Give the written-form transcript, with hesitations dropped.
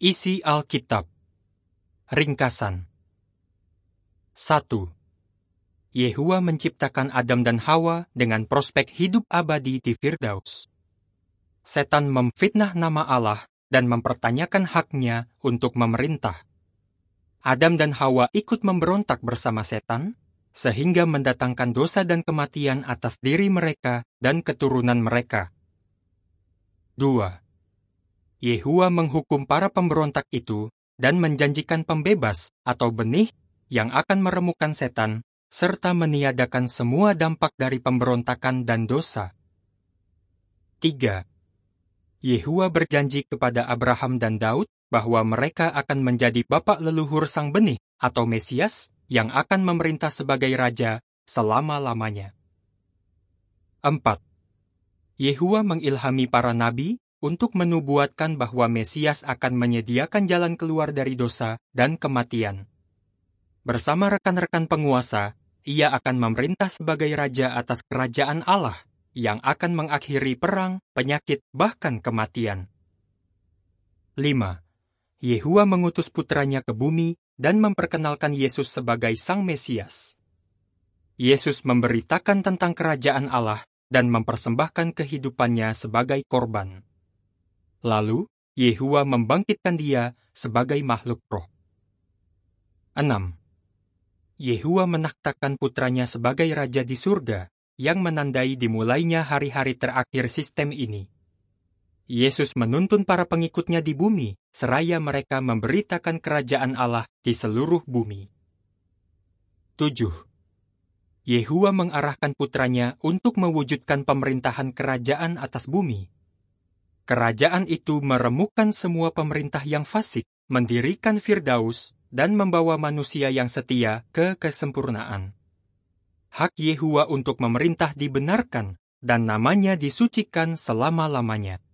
Isi Alkitab. Ringkasan. 1. Yehua menciptakan Adam dan Hawa dengan prospek hidup abadi di Firdaus. Setan memfitnah nama Allah dan mempertanyakan haknya untuk memerintah. Adam dan Hawa ikut memberontak bersama setan, sehingga mendatangkan dosa dan kematian atas diri mereka dan keturunan mereka. 2. Yehua menghukum para pemberontak itu dan menjanjikan pembebas atau benih yang akan meremukkan setan, serta meniadakan semua dampak dari pemberontakan dan dosa. 3. Yehua berjanji kepada Abraham dan Daud bahwa mereka akan menjadi bapak leluhur sang benih atau Mesias yang akan memerintah sebagai raja selama-lamanya. 4. Yehua mengilhami para nabi untuk menubuatkan bahwa Mesias akan menyediakan jalan keluar dari dosa dan kematian. Bersama rekan-rekan penguasa, ia akan memerintah sebagai raja atas kerajaan Allah yang akan mengakhiri perang, penyakit, bahkan kematian. 5. Yehua mengutus putranya ke bumi dan memperkenalkan Yesus sebagai Sang Mesias. Yesus memberitakan tentang kerajaan Allah dan mempersembahkan kehidupannya sebagai korban. Lalu, Yehua membangkitkan dia sebagai makhluk roh. 6. Yehua menaklukkan putranya sebagai raja di surga, yang menandai dimulainya hari-hari terakhir sistem ini. Yesus menuntun para pengikutnya di bumi, seraya mereka memberitakan kerajaan Allah di seluruh bumi. 7. Yehua mengarahkan putranya untuk mewujudkan pemerintahan kerajaan atas bumi. Kerajaan itu meremukkan semua pemerintah yang fasik, mendirikan Firdaus, dan membawa manusia yang setia ke kesempurnaan. Hak Yehua untuk memerintah dibenarkan, dan namanya disucikan selama-lamanya.